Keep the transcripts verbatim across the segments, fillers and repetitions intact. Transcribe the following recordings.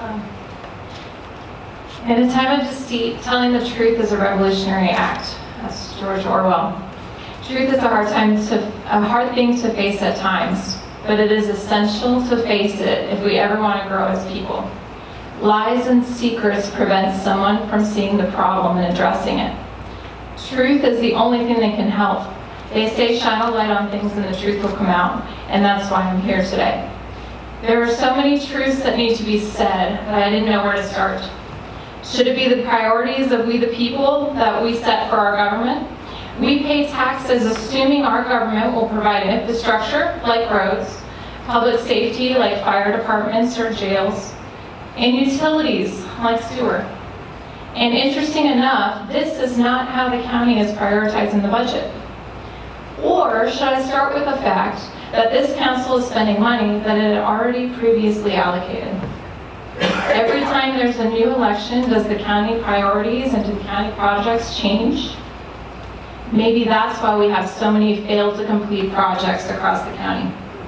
Um, In a time of deceit, telling the truth is a revolutionary act. That's George Orwell. Truth is a hard time to, a hard thing to face at times, but it is essential to face it if we ever want to grow as people. Lies and secrets prevent someone from seeing the problem and addressing it. Truth is the only thing that can help. They say shine a light on things and the truth will come out, and that's why I'm here today. There are so many truths that need to be said that I didn't know where to start. Should it be the priorities of we the people that we set for our government? We pay taxes assuming our government will provide infrastructure like roads, public safety like fire departments or jails, and utilities like sewer. And interesting enough, this is not how the county is prioritizing the budget. Or should I start with the fact that this council is spending money that it had already previously allocated? Every time there's a new election, does the county priorities and do the county projects change? Maybe that's why we have so many failed to complete projects across the county.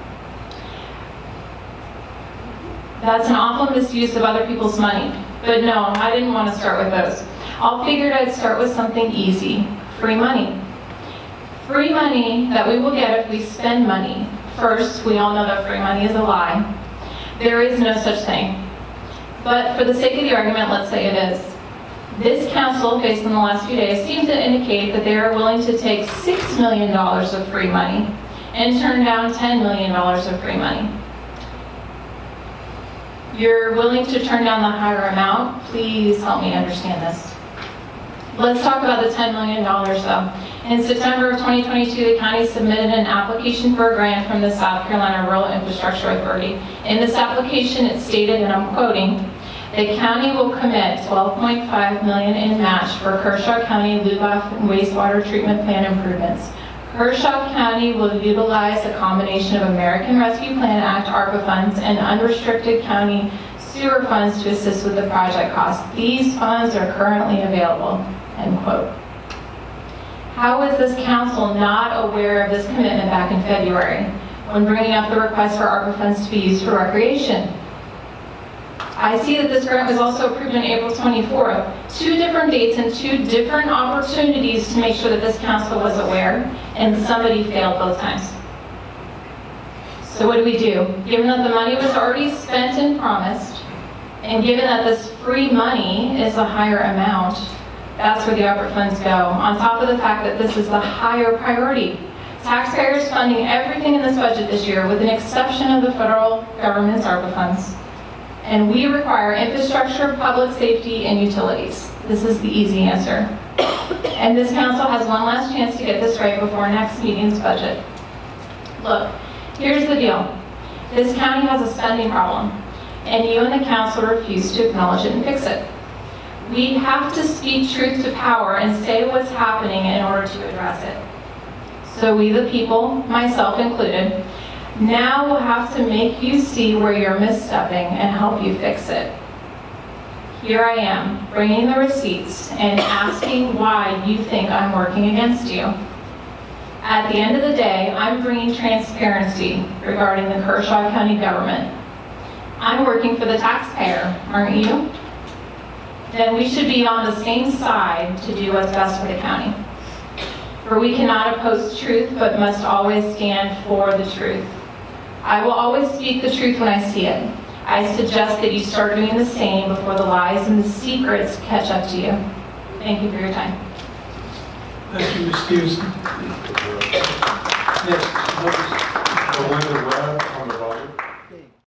That's an awful misuse of other people's money. But no, I didn't want to start with those. I figured I'd start with something easy, free money. Free money that we will get if we spend money. First, we all know that free money is a lie. There is no such thing. But for the sake of the argument, let's say it is. This council, based on the last few days, seems to indicate that they are willing to take six million dollars of free money and turn down ten million dollars of free money. You're willing to turn down the higher amount? Please help me understand this. Let's talk about the ten million dollars though. In September of twenty twenty-two, the county submitted an application for a grant from the South Carolina Rural Infrastructure Authority. In this application, it stated, and I'm quoting, the county will commit twelve point five million dollars in match for Kershaw County Lugoff and wastewater treatment plant improvements. Kershaw County will utilize a combination of American Rescue Plan Act, ARPA funds, and unrestricted county sewer funds to assist with the project costs. These funds are currently available, end quote. How is this council not aware of this commitment back in February when bringing up the request for ARPA funds to be used for recreation? I see that this grant was also approved on April twenty-fourth. Two different dates and two different opportunities to make sure that this council was aware, and somebody failed both times. So what do we do? Given that the money was already spent and promised, and given that this free money is a higher amount, that's where the ARPA funds go. On top of the fact that this is the higher priority. Taxpayers funding everything in this budget this year, with an exception of the federal government's ARPA funds. And we require infrastructure, public safety, and utilities. This is the easy answer. And this council has one last chance to get this right before next meeting's budget. Look, here's the deal. This county has a spending problem, and you and the council refuse to acknowledge it and fix it. We have to speak truth to power and say what's happening in order to address it. So we the people, myself included, now will have to make you see where you're misstepping and help you fix it. Here I am, bringing the receipts and asking why you think I'm working against you. At the end of the day, I'm bringing transparency regarding the Kershaw County government. I'm working for the taxpayer, aren't you? Then we should be on the same side to do what's best for the county. For we cannot oppose truth, but must always stand for the truth. I will always speak the truth when I see it. I suggest that you start doing the same before the lies and the secrets catch up to you. Thank you for your time. Thank you, Miz Stevenson. Next, Belinda Webb.